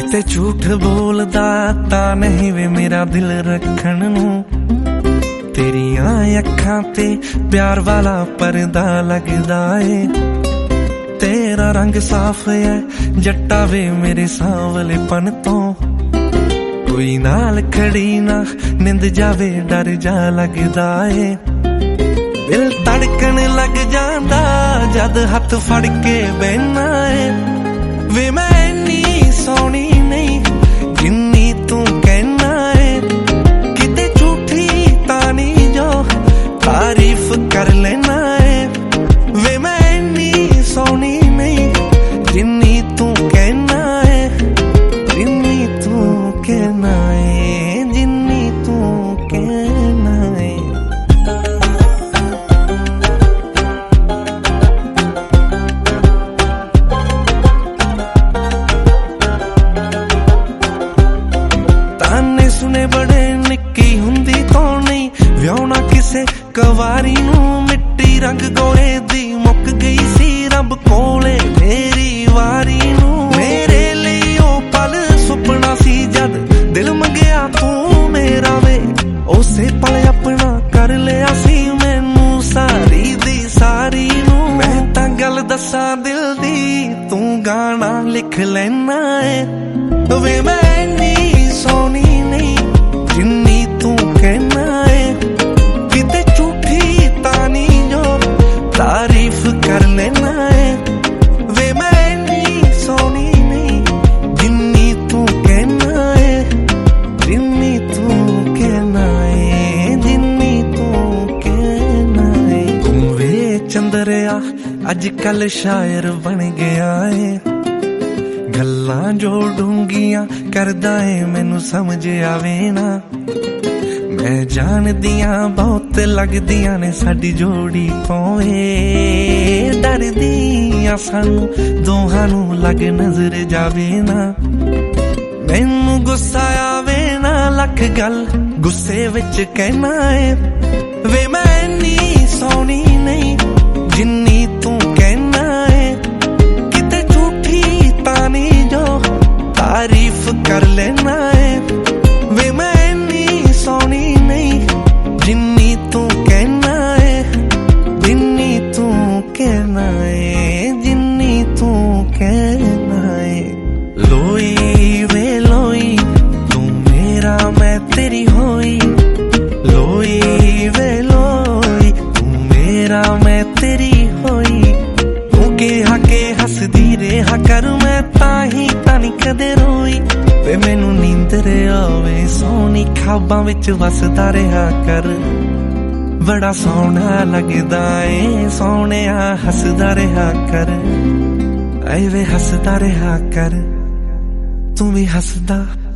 किते झूठ बोलदा तां नहीं वे मेरा दिल रखण नूं। तेरियां अखां ते प्यार वाला पर्दा लगदा ए। तेरा रंग साफ है जट्टा वे मेरे सांवलेपन तो। कोई नाल खड़ी ना निंद जावे डर जा लगदा ए। दिल धड़कन लग जांदा जद हथ फड़ के बहना है। वे मैं इन्नी सोहनी नहीं जिन्नी तू कहना है। किते झूठी तानी जो तारीफ कर लेना है। वे मैं इन्नी सोहनी नहीं जिन्नी तू कहना है। जिन्नी तू कहना है, जिन्नी तू कहना है। ताने सुने बड़े निक्की हुंदी तो नहीं व्याहुणा किसे कवारी नूं। मिट्टी रंग गोले दी मुक गई सी रब कोले मेरी वारी नूं। मेरे लिए ओ पल सुपना सी जद दिल मंगया तू मेरा वे। उसे पल अपना कर लिया सी मैनू सारी दी सारी नूं। मैं तां गल दसां दिल दी तू गाना लिख लेना है। वे मैं इन्नी सोहनी नहीं जिन्नी तू कहना है। किते झूठी तानी जो तारीफ कर लेना है। वे मैं इन्नी सोहनी नहीं जिन्नी तू कहना है। जिन्नी तू कहना है, जिन्नी तू कहना है। तू वे चंद्रिया अजकल शायर बन गया है। गल्लां जो डूंगियां करदा है मैनू समझ आवे ना। मैं जानदियां बहुत लगदियां ने साडी जोड़ी पोवे। डरदियां सानू दोहां नू लग नजर जावे ना। मैनू गुस्सा आवे ना लख गल गुस्से विच कहना है। वे मैं इन्नी सोहनी नहीं जिन्नी तू कहना है। किते झूठी तानी जो तारीफ कर लेना है। वे मैं इन्नी सोहनी नहीं जिन्नी तू कहना है। जिन्नी तू कहना है, जिन्नी तू कहना है। लोई वे लोई तू मेरा मैं तेरी होई। लोई वे लोई तू मेरा मैं तेरी होई। तू के हसदी रेहा कर मैं ताही तानी कदे रोई। वे मैनू नींदर आवे सोहनी ख्वाबां विच वसदा रहा कर। बड़ा सोहना लगदा ए सोहणिया हसदा रहा कर। ऐ वे हसदा रहा कर तू भी हसदा